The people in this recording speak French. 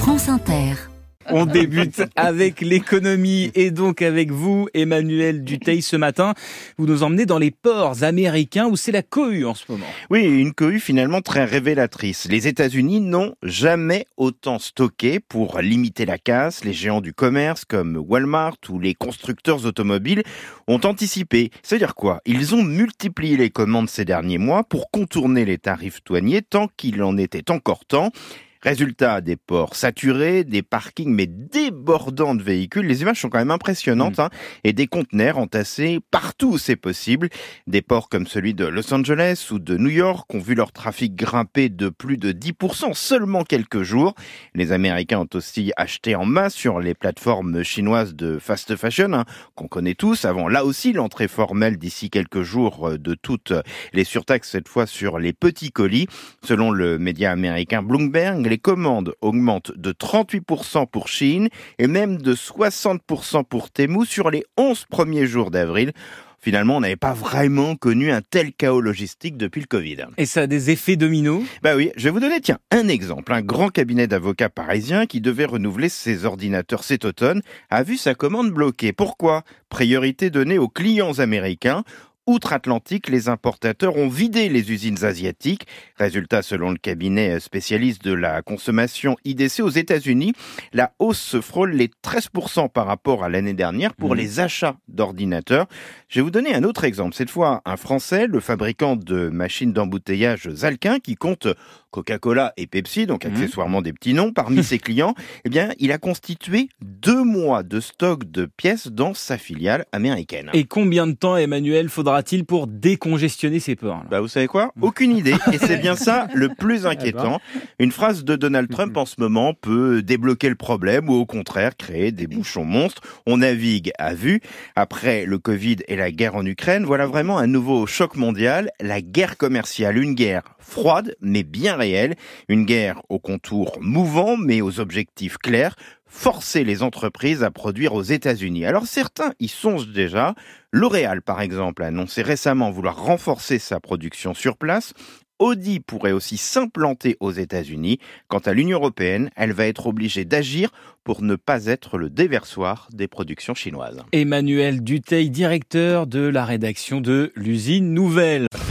France Inter. On débute avec l'économie et donc avec vous, Emmanuel Dutheil, ce matin. Vous nous emmenez dans les ports américains où c'est la cohue en ce moment. Oui, une cohue finalement très révélatrice. Les États-Unis n'ont jamais autant stocké pour limiter la casse. Les géants du commerce comme Walmart ou les constructeurs automobiles ont anticipé. C'est-à-dire quoi ? Ils ont multiplié les commandes ces derniers mois pour contourner les tarifs douaniers tant qu'il en était encore temps. Résultat, des ports saturés, des parkings mais débordants de véhicules. Les images sont quand même impressionnantes et des conteneurs entassés partout où c'est possible. Des ports comme celui de Los Angeles ou de New York ont vu leur trafic grimper de plus de 10% en seulement quelques jours. Les Américains ont aussi acheté en masse sur les plateformes chinoises de fast fashion qu'on connaît tous, avant là aussi l'entrée formelle d'ici quelques jours de toutes les surtaxes, cette fois sur les petits colis. Selon le média américain Bloomberg, les commandes augmentent de 38% pour Shein et même de 60% pour Temu sur les 11 premiers jours d'avril. Finalement, on n'avait pas vraiment connu un tel chaos logistique depuis le Covid. Et ça a des effets dominos ? Bah oui, je vais vous donner un exemple. Un grand cabinet d'avocats parisien qui devait renouveler ses ordinateurs cet automne a vu sa commande bloquée. Pourquoi ? Priorité donnée aux clients américains. Outre-Atlantique, les importateurs ont vidé les usines asiatiques. Résultat, selon le cabinet spécialiste de la consommation IDC aux États-Unis, la hausse se frôle les 13% par rapport à l'année dernière pour les achats d'ordinateurs. Je vais vous donner un autre exemple. Cette fois, un Français, le fabricant de machines d'embouteillage Zalkin, qui compte Coca-Cola et Pepsi, donc accessoirement des petits noms, parmi ses clients, eh bien, il a constitué 2 mois de stock de pièces dans sa filiale américaine. Et combien de temps, Emmanuel, faudra-t-il pour décongestionner ces ports ? Bah, vous savez quoi ? Aucune idée. Et c'est bien ça le plus inquiétant. Une phrase de Donald Trump en ce moment peut débloquer le problème ou au contraire créer des bouchons monstres. On navigue à vue. Après le Covid et la guerre en Ukraine, voilà vraiment un nouveau choc mondial. La guerre commerciale, une guerre froide mais bien réelle. Une guerre aux contours mouvants mais aux objectifs clairs. Forcer les entreprises à produire aux États-Unis. Alors certains y songent déjà. L'Oréal, par exemple, a annoncé récemment vouloir renforcer sa production sur place. Audi pourrait aussi s'implanter aux États-Unis. Quant à l'Union européenne, elle va être obligée d'agir pour ne pas être le déversoir des productions chinoises. Emmanuel Dutheil, directeur de la rédaction de l'Usine Nouvelle.